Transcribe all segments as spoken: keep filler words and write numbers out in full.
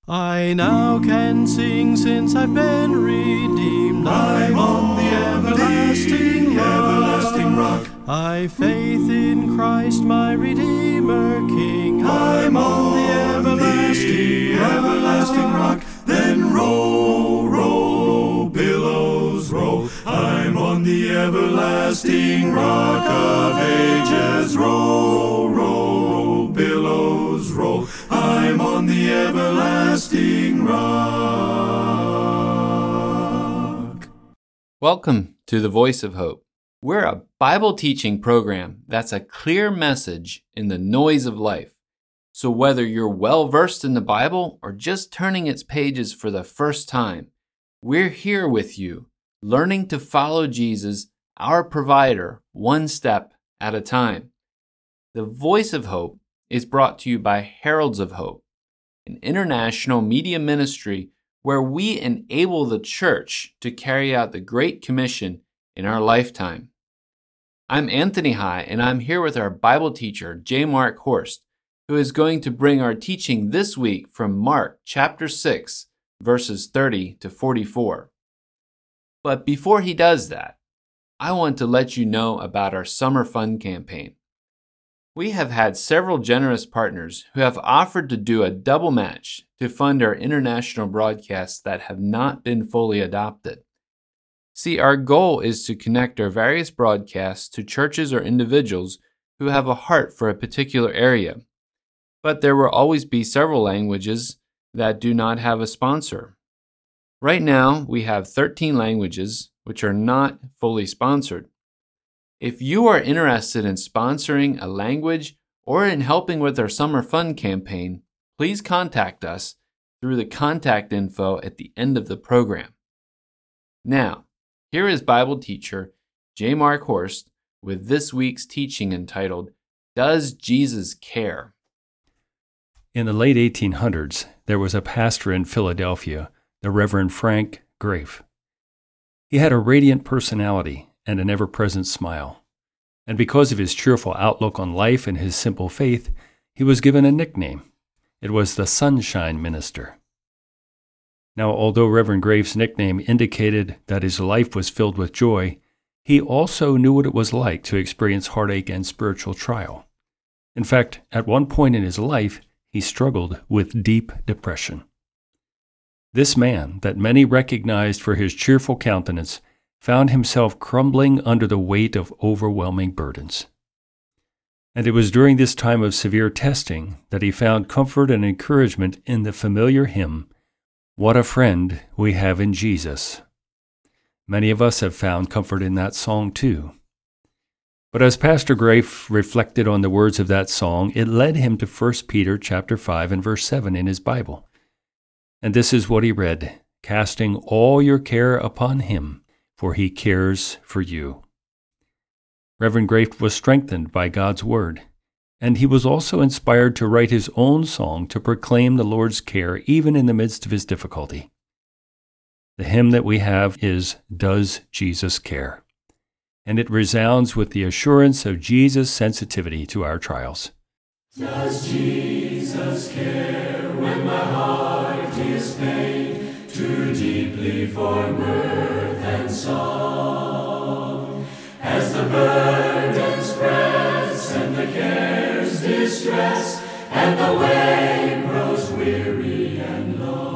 I now can sing since I've been redeemed. I'm on the everlasting rock. everlasting rock. I've faith in Christ, my Redeemer King. I'm on the everlasting, everlasting rock. Then roll, roll, billows roll. I'm on the everlasting rock of ages. Roll, roll, billows roll. I'm on the everlasting rock. Welcome to the Voice of Hope. We're a Bible teaching program that's a clear message in the noise of life. So whether you're well versed in the Bible or just turning its pages for the first time, we're here with you, learning to follow Jesus, our provider, one step at a time. The Voice of Hope is brought to you by Heralds of Hope, an international media ministry where we enable the church to carry out the Great Commission in our lifetime. I'm Anthony High, and I'm here with our Bible teacher, J. Mark Horst, who is going to bring our teaching this week from Mark chapter six, verses thirty to forty-four. But before he does that, I want to let you know about our Summer Fun campaign. We have had several generous partners who have offered to do a double match to fund our international broadcasts that have not been fully adopted. See, our goal is to connect our various broadcasts to churches or individuals who have a heart for a particular area. But there will always be several languages that do not have a sponsor. Right now, we have thirteen languages which are not fully sponsored. If you are interested in sponsoring a language or in helping with our Summer Fun campaign, please contact us through the contact info at the end of the program. Now, here is Bible teacher J. Mark Horst with this week's teaching entitled, Does Jesus Care? In the late eighteen hundreds, there was a pastor in Philadelphia, the Reverend Frank Graeff. He had a radiant personality and an ever-present smile. And because of his cheerful outlook on life and his simple faith, he was given a nickname. It was the Sunshine Minister. Now, although Reverend Graeff's nickname indicated that his life was filled with joy, he also knew what it was like to experience heartache and spiritual trial. In fact, at one point in his life, he struggled with deep depression. This man, that many recognized for his cheerful countenance, found himself crumbling under the weight of overwhelming burdens. And it was during this time of severe testing that he found comfort and encouragement in the familiar hymn, What a Friend We Have in Jesus. Many of us have found comfort in that song too. But as Pastor Graeff reflected on the words of that song, it led him to First Peter chapter five and verse seven in his Bible. And this is what he read, casting all your care upon him, for he cares for you. Reverend Graeff was strengthened by God's word, and he was also inspired to write his own song to proclaim the Lord's care even in the midst of his difficulty. The hymn that we have is Does Jesus Care? And it resounds with the assurance of Jesus' sensitivity to our trials. Does Jesus care when my heart is pained too deeply for mirth and song? As the burdens press and the cares distress, and the way grows weary and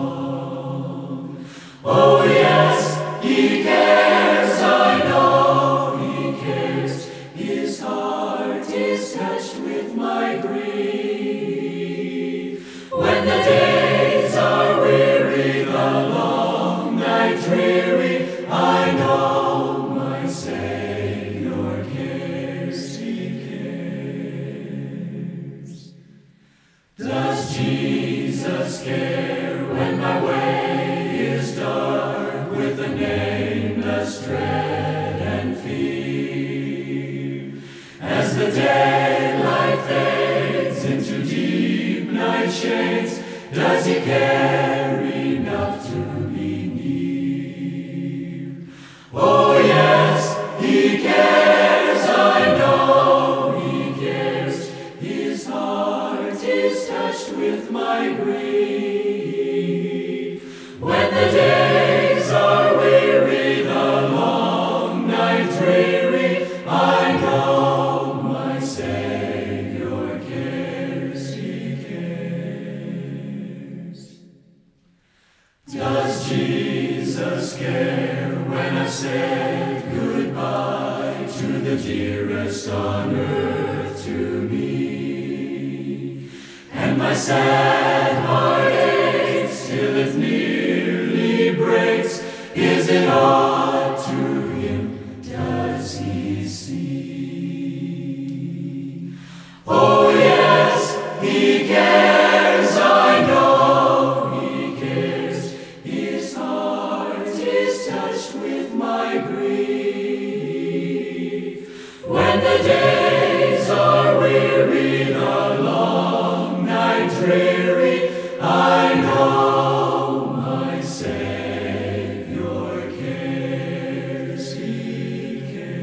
long. Oh yes, he cares, I know he cares. His heart is touched with my grief. When the days are weary, the long night dreary, I know my Savior cares, he cares. Does Jesus care when my way is dark with a nameless dread and fear? As the daylight fades into deep night shades, does he care enough to be near? Oh yes, he cares, I know he cares. His heart is touched with my grief. Does Jesus care when I said goodbye to the dearest on earth to me? And my sad heart aches till it nearly breaks. Is it odd to him? Does he see? Oh yes, he cares, I know he cares. His heart is touched with my grief. When the days are weary, the long night dreary, I know my Savior cares, he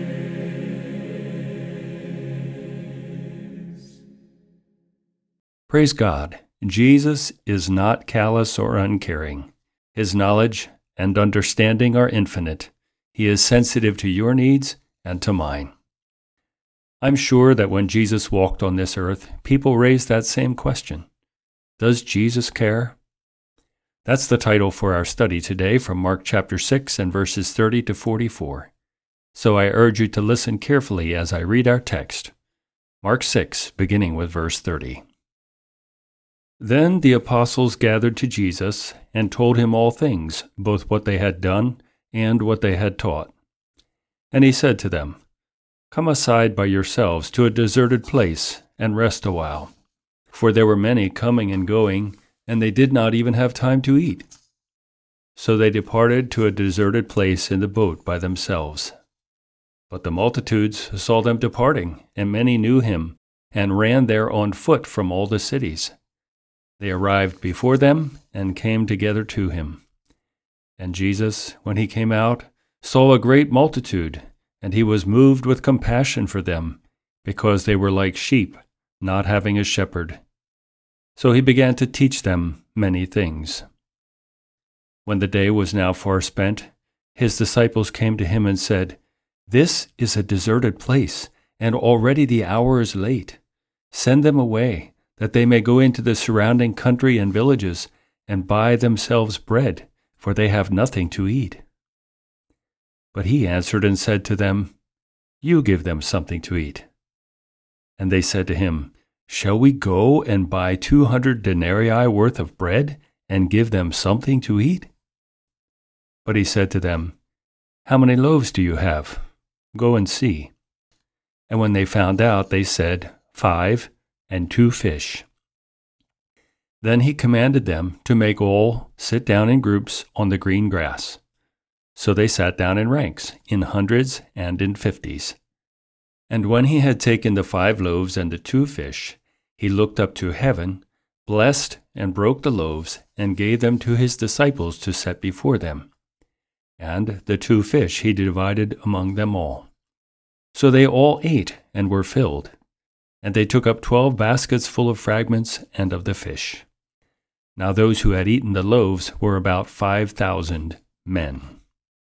cares. Praise God. Jesus is not callous or uncaring. His knowledge and understanding are infinite. He is sensitive to your needs and to mine. I'm sure that when Jesus walked on this earth, people raised that same question. Does Jesus care? That's the title for our study today from Mark chapter six and verses thirty to forty-four. So I urge you to listen carefully as I read our text. Mark six, beginning with verse thirty. Then the apostles gathered to Jesus and told him all things, both what they had done and what they had taught. And he said to them, Come aside by yourselves to a deserted place and rest a while. For there were many coming and going, and they did not even have time to eat. So they departed to a deserted place in the boat by themselves. But the multitudes saw them departing, and many knew him, and ran there on foot from all the cities. They arrived before them and came together to him. And Jesus, when he came out, saw a great multitude, and he was moved with compassion for them, because they were like sheep, not having a shepherd. So he began to teach them many things. When the day was now far spent, his disciples came to him and said, This is a deserted place, and already the hour is late. Send them away, that they may go into the surrounding country and villages, and buy themselves bread, for they have nothing to eat. But he answered and said to them, You give them something to eat. And they said to him, Shall we go and buy two hundred denarii worth of bread, and give them something to eat? But he said to them, How many loaves do you have? Go and see. And when they found out, they said, Five, and two fish. Then he commanded them to make all sit down in groups on the green grass. So they sat down in ranks, in hundreds and in fifties. And when he had taken the five loaves and the two fish, he looked up to heaven, blessed and broke the loaves, and gave them to his disciples to set before them. And the two fish he divided among them all. So they all ate and were filled. And they took up twelve baskets full of fragments and of the fish. Now those who had eaten the loaves were about five thousand men.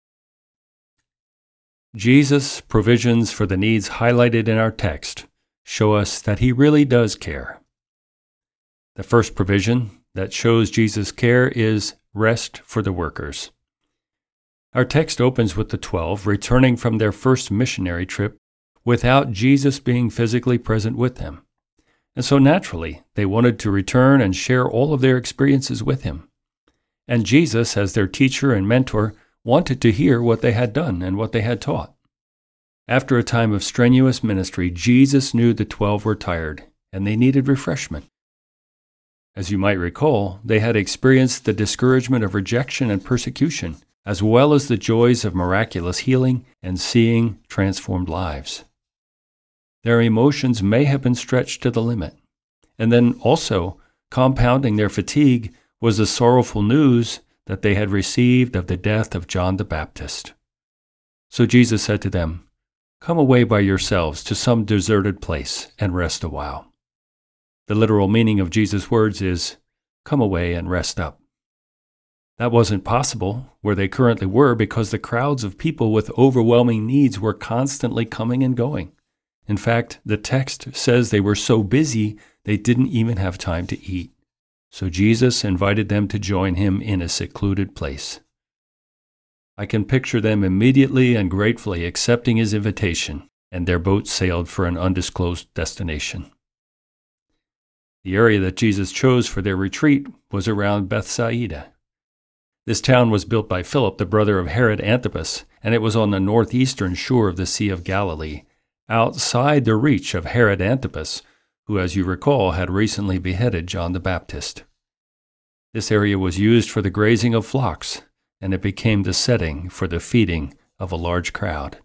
Jesus' provisions for the needs highlighted in our text show us that he really does care. The first provision that shows Jesus' care is rest for the workers. Our text opens with the twelve returning from their first missionary trip without Jesus being physically present with them. And so naturally, they wanted to return and share all of their experiences with him. And Jesus, as their teacher and mentor, wanted to hear what they had done and what they had taught. After a time of strenuous ministry, Jesus knew the twelve were tired, and they needed refreshment. As you might recall, they had experienced the discouragement of rejection and persecution, as well as the joys of miraculous healing and seeing transformed lives. Their emotions may have been stretched to the limit. And then also, compounding their fatigue was the sorrowful news that they had received of the death of John the Baptist. So Jesus said to them, Come away by yourselves to some deserted place and rest a while. The literal meaning of Jesus' words is, Come away and rest up. That wasn't possible where they currently were because the crowds of people with overwhelming needs were constantly coming and going. In fact, the text says they were so busy they didn't even have time to eat. So Jesus invited them to join him in a secluded place. I can picture them immediately and gratefully accepting his invitation, and their boat sailed for an undisclosed destination. The area that Jesus chose for their retreat was around Bethsaida. This town was built by Philip, the brother of Herod Antipas, and it was on the northeastern shore of the Sea of Galilee, outside the reach of Herod Antipas, who, as you recall, had recently beheaded John the Baptist. This area was used for the grazing of flocks, and it became the setting for the feeding of a large crowd.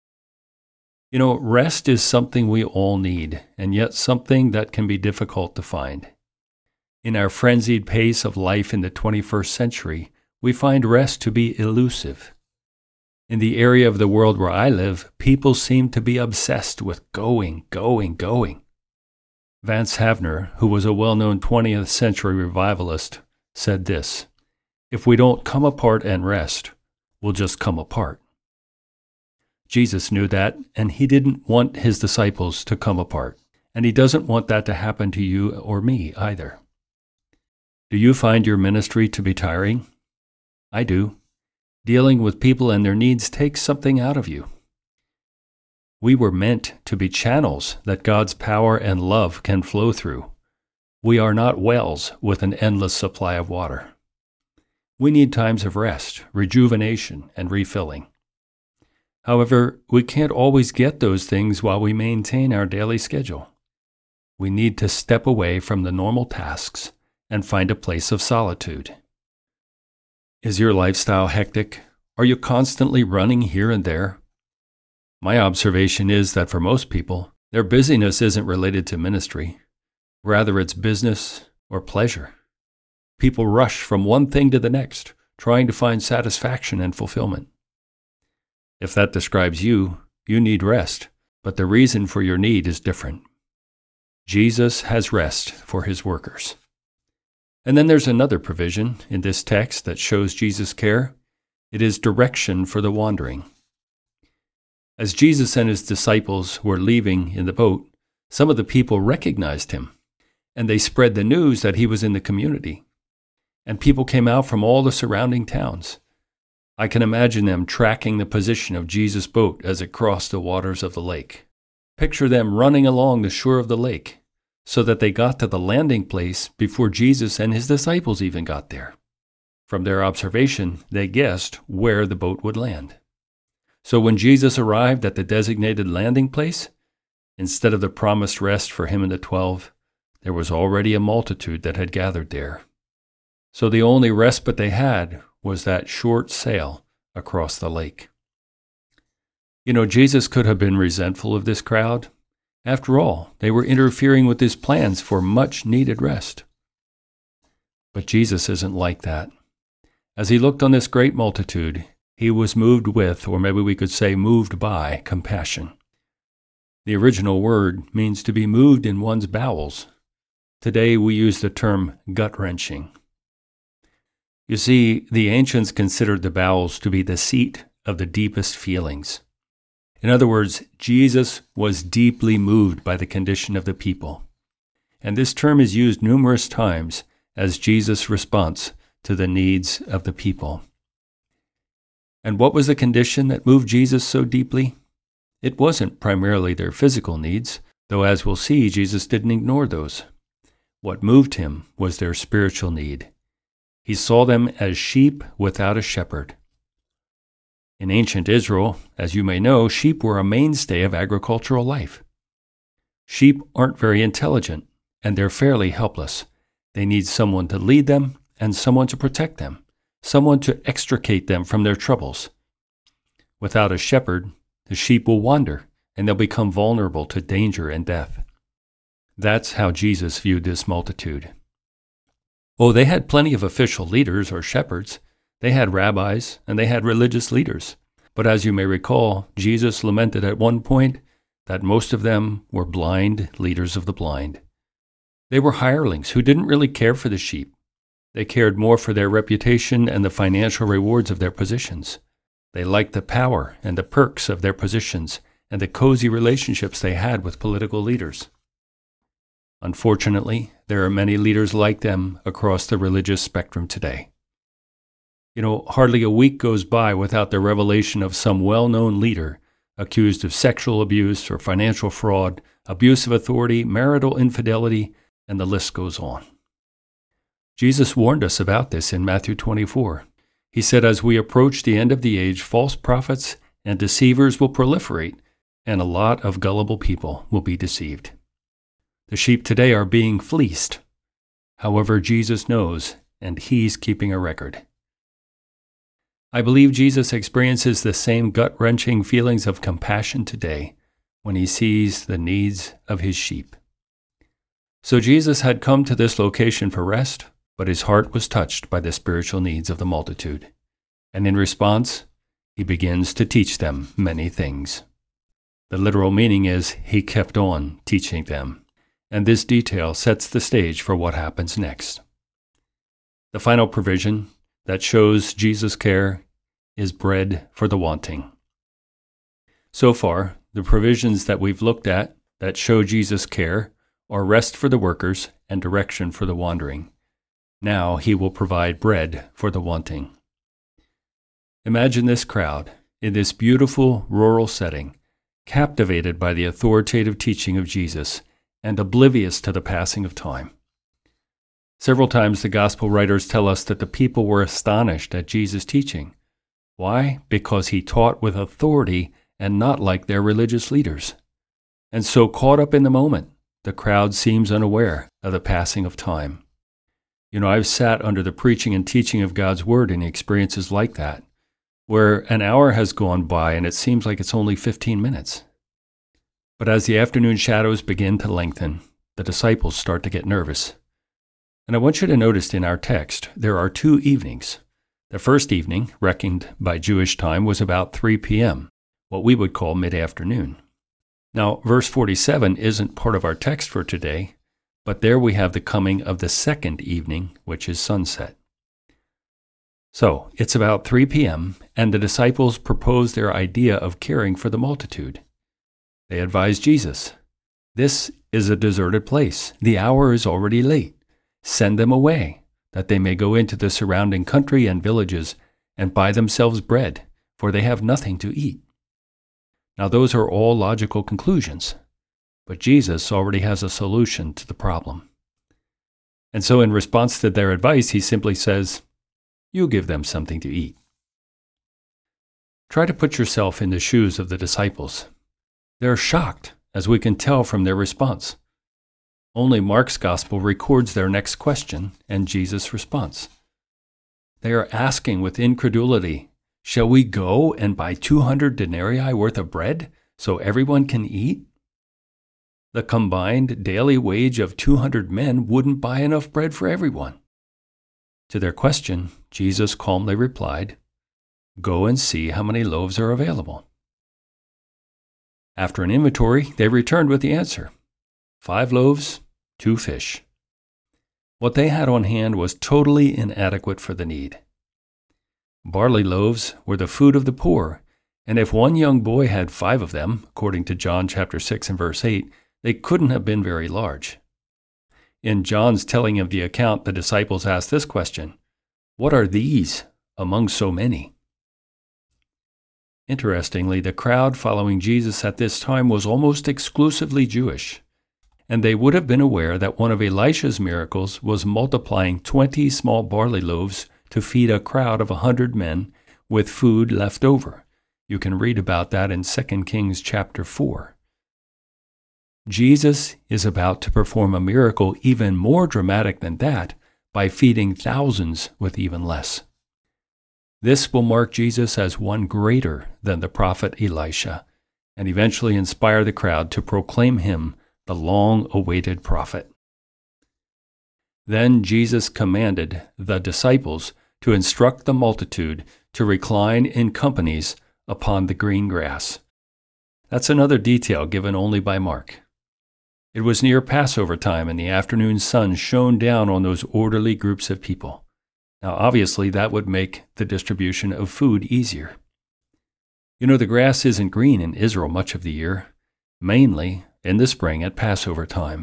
You know, rest is something we all need, and yet something that can be difficult to find. In our frenzied pace of life in the twenty-first century, we find rest to be elusive. In the area of the world where I live, people seem to be obsessed with going, going, going. Vance Havner, who was a well-known twentieth century revivalist, said this: "If we don't come apart and rest, we'll just come apart." Jesus knew that, and he didn't want his disciples to come apart, and he doesn't want that to happen to you or me either. Do you find your ministry to be tiring? I do. Dealing with people and their needs takes something out of you. We were meant to be channels that God's power and love can flow through. We are not wells with an endless supply of water. We need times of rest, rejuvenation, and refilling. However, we can't always get those things while we maintain our daily schedule. We need to step away from the normal tasks and find a place of solitude. Is your lifestyle hectic? Are you constantly running here and there? My observation is that for most people, their busyness isn't related to ministry. Rather, it's business or pleasure. People rush from one thing to the next, trying to find satisfaction and fulfillment. If that describes you, you need rest, but the reason for your need is different. Jesus has rest for his workers. And then there's another provision in this text that shows Jesus' care. It is direction for the wandering. As Jesus and his disciples were leaving in the boat, some of the people recognized him, and they spread the news that he was in the community. And people came out from all the surrounding towns. I can imagine them tracking the position of Jesus' boat as it crossed the waters of the lake. Picture them running along the shore of the lake so that they got to the landing place before Jesus and his disciples even got there. From their observation, they guessed where the boat would land. So when Jesus arrived at the designated landing place, instead of the promised rest for him and the twelve, there was already a multitude that had gathered there. So the only respite they had was that short sail across the lake. You know, Jesus could have been resentful of this crowd. After all, they were interfering with his plans for much-needed rest. But Jesus isn't like that. As he looked on this great multitude, he was moved with, or maybe we could say moved by, compassion. The original word means to be moved in one's bowels. Today we use the term gut-wrenching. You see, the ancients considered the bowels to be the seat of the deepest feelings. In other words, Jesus was deeply moved by the condition of the people. And this term is used numerous times as Jesus' response to the needs of the people. And what was the condition that moved Jesus so deeply? It wasn't primarily their physical needs, though as we'll see, Jesus didn't ignore those. What moved him was their spiritual need. He saw them as sheep without a shepherd. In ancient Israel, as you may know, sheep were a mainstay of agricultural life. Sheep aren't very intelligent, and they're fairly helpless. They need someone to lead them and someone to protect them, someone to extricate them from their troubles. Without a shepherd, the sheep will wander, and they'll become vulnerable to danger and death. That's how Jesus viewed this multitude. Oh, they had plenty of official leaders or shepherds. They had rabbis, and they had religious leaders. But as you may recall, Jesus lamented at one point that most of them were blind leaders of the blind. They were hirelings who didn't really care for the sheep. They cared more for their reputation and the financial rewards of their positions. They liked the power and the perks of their positions and the cozy relationships they had with political leaders. Unfortunately, there are many leaders like them across the religious spectrum today. You know, hardly a week goes by without the revelation of some well-known leader accused of sexual abuse or financial fraud, abuse of authority, marital infidelity, and the list goes on. Jesus warned us about this in Matthew twenty-four. He said, as we approach the end of the age, false prophets and deceivers will proliferate, and a lot of gullible people will be deceived. The sheep today are being fleeced. However, Jesus knows, and he's keeping a record. I believe Jesus experiences the same gut-wrenching feelings of compassion today when he sees the needs of his sheep. So Jesus had come to this location for rest, but his heart was touched by the spiritual needs of the multitude. And in response, he begins to teach them many things. The literal meaning is he kept on teaching them. And this detail sets the stage for what happens next. The final provision that shows Jesus' care is bread for the wanting. So far, the provisions that we've looked at that show Jesus' care are rest for the workers and direction for the wandering. Now he will provide bread for the wanting. Imagine this crowd in this beautiful rural setting, captivated by the authoritative teaching of Jesus and oblivious to the passing of time. Several times the gospel writers tell us that the people were astonished at Jesus' teaching. Why? Because he taught with authority and not like their religious leaders. And so caught up in the moment, the crowd seems unaware of the passing of time. You know, I've sat under the preaching and teaching of God's Word in experiences like that, where an hour has gone by and it seems like it's only fifteen minutes. But as the afternoon shadows begin to lengthen, the disciples start to get nervous. And I want you to notice in our text, there are two evenings. The first evening, reckoned by Jewish time, was about three p.m., what we would call mid-afternoon. Now, verse forty-seven isn't part of our text for today, but there we have the coming of the second evening, which is sunset. So, it's about three p.m., and the disciples propose their idea of caring for the multitude. They advise Jesus, "This is a deserted place. The hour is already late. Send them away, that they may go into the surrounding country and villages and buy themselves bread, for they have nothing to eat." Now, those are all logical conclusions, but Jesus already has a solution to the problem. And so in response to their advice, he simply says, "You give them something to eat." Try to put yourself in the shoes of the disciples. They're shocked, as we can tell from their response. Only Mark's gospel records their next question and Jesus' response. They are asking with incredulity, "Shall we go and buy two hundred denarii worth of bread so everyone can eat?" The combined daily wage of two hundred men wouldn't buy enough bread for everyone. To their question, Jesus calmly replied, "Go and see how many loaves are available." After an inventory, they returned with the answer: five loaves, two fish. What they had on hand was totally inadequate for the need. Barley loaves were the food of the poor, and if one young boy had five of them, according to John chapter six and verse eight, they couldn't have been very large. In John's telling of the account, the disciples asked this question: "What are these among so many?" Interestingly, the crowd following Jesus at this time was almost exclusively Jewish, and they would have been aware that one of Elisha's miracles was multiplying twenty small barley loaves to feed a crowd of a hundred men with food left over. You can read about that in Second Kings chapter four. Jesus is about to perform a miracle even more dramatic than that by feeding thousands with even less. This will mark Jesus as one greater than the prophet Elisha, and eventually inspire the crowd to proclaim him the long-awaited prophet. Then Jesus commanded the disciples to instruct the multitude to recline in companies upon the green grass. That's another detail given only by Mark. It was near Passover time, and the afternoon sun shone down on those orderly groups of people. Now, obviously, that would make the distribution of food easier. You know, the grass isn't green in Israel much of the year, mainly in the spring at Passover time.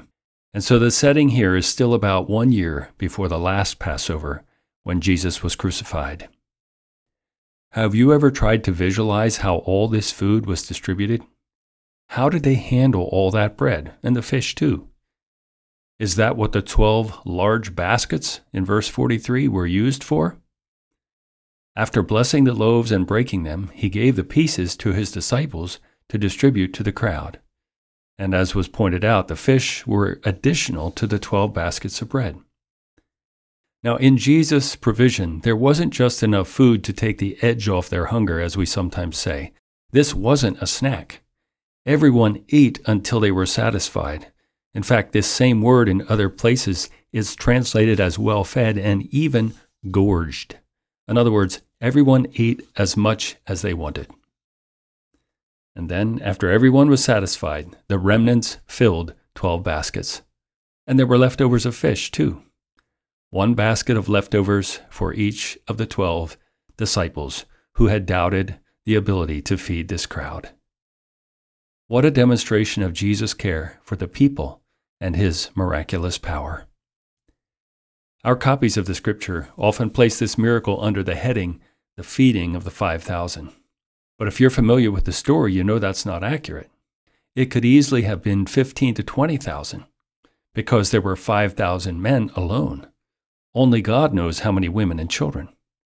And so the setting here is still about one year before the last Passover, when Jesus was crucified. Have you ever tried to visualize how all this food was distributed? How did they handle all that bread, and the fish too? Is that what the twelve large baskets in verse forty-three were used for? After blessing the loaves and breaking them, he gave the pieces to his disciples to distribute to the crowd. And as was pointed out, the fish were additional to the twelve baskets of bread. Now, in Jesus' provision, there wasn't just enough food to take the edge off their hunger, as we sometimes say. This wasn't a snack. Everyone ate until they were satisfied. In fact, this same word in other places is translated as well-fed and even gorged. In other words, everyone ate as much as they wanted. And then, after everyone was satisfied, the remnants filled twelve baskets. And there were leftovers of fish, too. One basket of leftovers for each of the twelve disciples who had doubted the ability to feed this crowd. What a demonstration of Jesus' care for the people and his miraculous power. Our copies of the scripture often place this miracle under the heading, the feeding of the five thousand. But if you're familiar with the story, you know that's not accurate. It could easily have been fifteen to twenty thousand, because there were five thousand men alone. Only God knows how many women and children.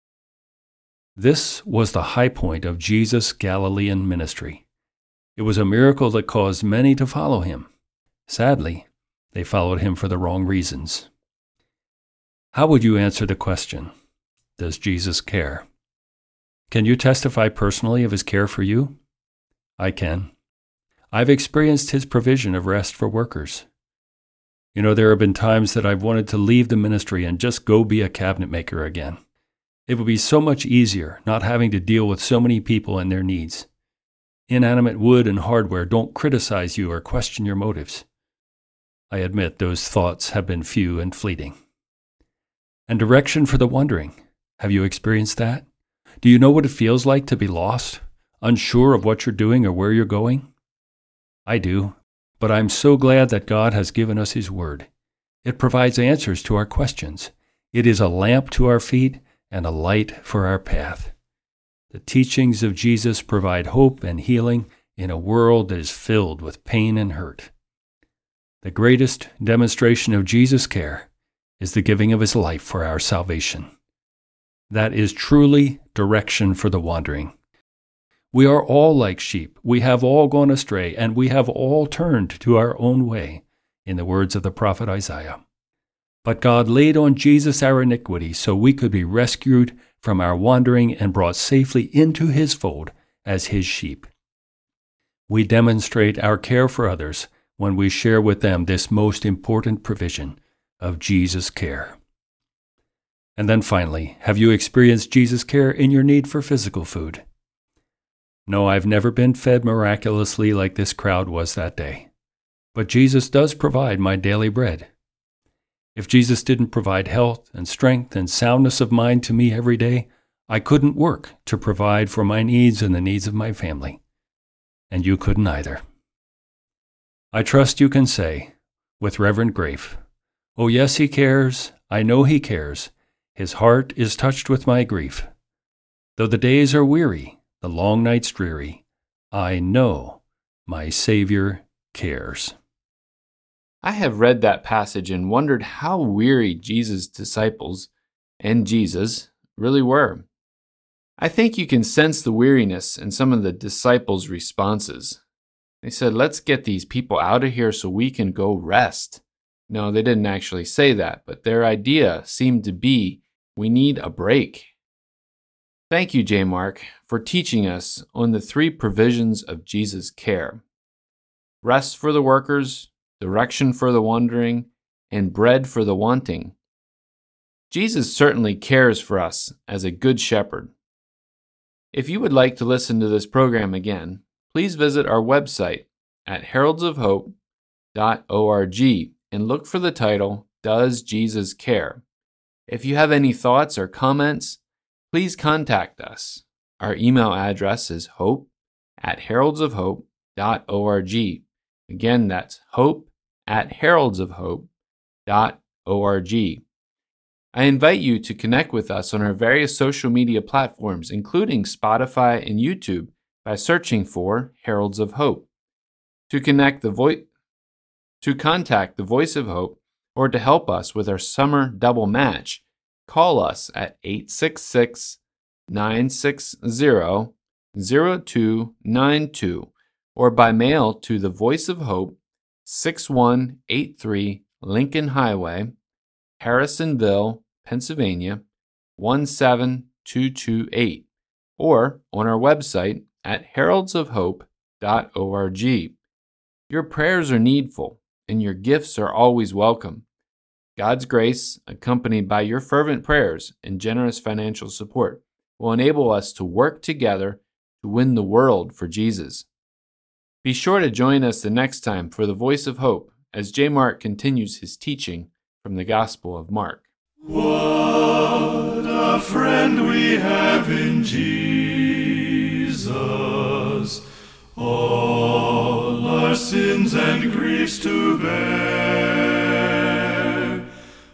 This was the high point of Jesus' Galilean ministry. It was a miracle that caused many to follow him. Sadly, they followed him for the wrong reasons. How would you answer the question, does Jesus care? Can you testify personally of his care for you? I can. I've experienced his provision of rest for workers. You know, there have been times that I've wanted to leave the ministry and just go be a cabinet maker again. It would be so much easier not having to deal with so many people and their needs. Inanimate wood and hardware don't criticize you or question your motives. I admit those thoughts have been few and fleeting. And direction for the wandering. Have you experienced that? Do you know what it feels like to be lost, unsure of what you're doing or where you're going? I do. But I'm so glad that God has given us his word. It provides answers to our questions. It is a lamp to our feet and a light for our path. The teachings of Jesus provide hope and healing in a world that is filled with pain and hurt. The greatest demonstration of Jesus' care is the giving of his life for our salvation. That is truly direction for the wandering. We are all like sheep. We have all gone astray, and we have all turned to our own way, in the words of the prophet Isaiah. But God laid on Jesus our iniquity so we could be rescued from our wandering and brought safely into his fold as his sheep. We demonstrate our care for others when we share with them this most important provision of Jesus' care. And then finally, have you experienced Jesus' care in your need for physical food? No, I've never been fed miraculously like this crowd was that day. But Jesus does provide my daily bread. If Jesus didn't provide health and strength and soundness of mind to me every day, I couldn't work to provide for my needs and the needs of my family. And you couldn't either. I trust you can say, with Reverend Grafe, "Oh yes, he cares. I know he cares. His heart is touched with my grief. Though the days are weary, the long nights dreary, I know my Savior cares." I have read that passage and wondered how weary Jesus' disciples and Jesus really were. I think you can sense the weariness in some of the disciples' responses. They said, "Let's get these people out of here so we can go rest." No, they didn't actually say that, but their idea seemed to be, we need a break. Thank you, J. Mark, for teaching us on the three provisions of Jesus' care: rest for the workers, direction for the wandering, and bread for the wanting. Jesus certainly cares for us as a good shepherd. If you would like to listen to this program again, please visit our website at heralds of hope dot org and look for the title, Does Jesus Care? If you have any thoughts or comments, please contact us. Our email address is hope at heralds of hope dot org. Again, that's hope at heralds of hope dot org. I invite you to connect with us on our various social media platforms, including Spotify and YouTube, by searching for Heralds of Hope. To connect the vo- to contact the Voice of Hope or to help us with our summer double match, call us at eight six six, nine six zero, zero two nine two or by mail to the Voice of Hope, six one eight three Lincoln Highway, Harrisonville, Pennsylvania, one seven two two eight, or on our website at heralds of hope dot org. Your prayers are needful, and your gifts are always welcome. God's grace, accompanied by your fervent prayers and generous financial support, will enable us to work together to win the world for Jesus. Be sure to join us the next time for the Voice of Hope as J. Mark continues his teaching from the Gospel of Mark. What a friend we have in Jesus, all our sins and griefs to bear.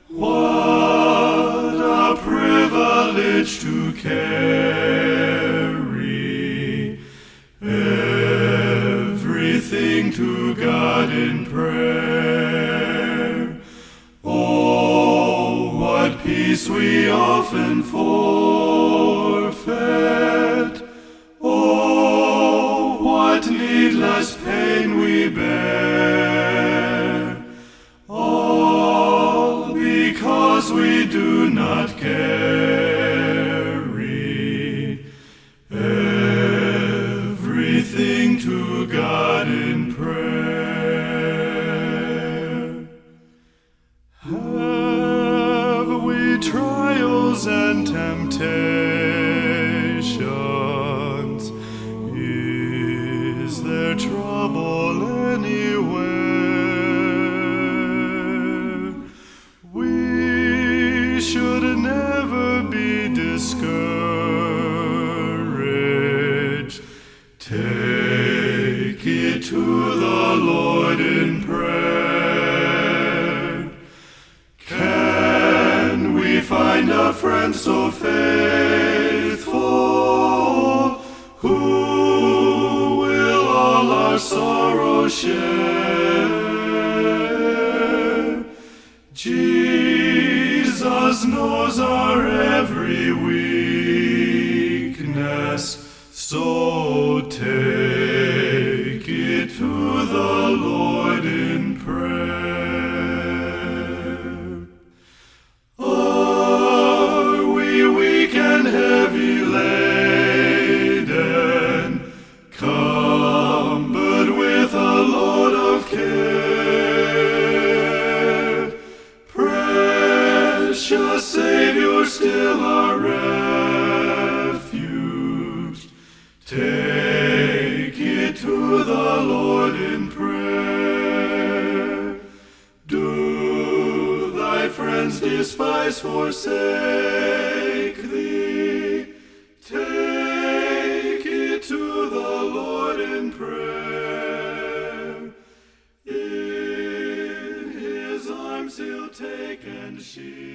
What a privilege to carry everything to God in prayer. Oh, what peace we often forfeit. Oh, what needless pain we bear. All because we do not carry everything to God in prayer. Have we trials and temptations? Is there trouble anywhere? We should never be discouraged. Take it to the Lord in prayer. Can we find a friend so faithful, who will all our sorrow share? Jesus knows our every weakness, so take it to the Lord in prayer. Are we weak and heavy laden, cumbered with a load of care? Precious Savior, still our refuge. Take it to the Lord in prayer. Do thy friends despise, forsake thee? Take it to the Lord in prayer. In his arms he'll take and shield.